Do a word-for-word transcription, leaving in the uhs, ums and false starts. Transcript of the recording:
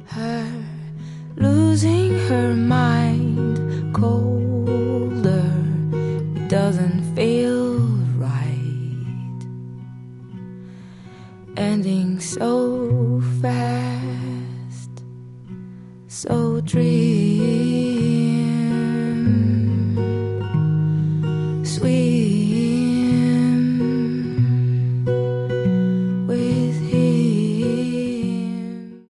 her losing her mind, colder, it doesn't feel right, ending so fast, so dream sweet.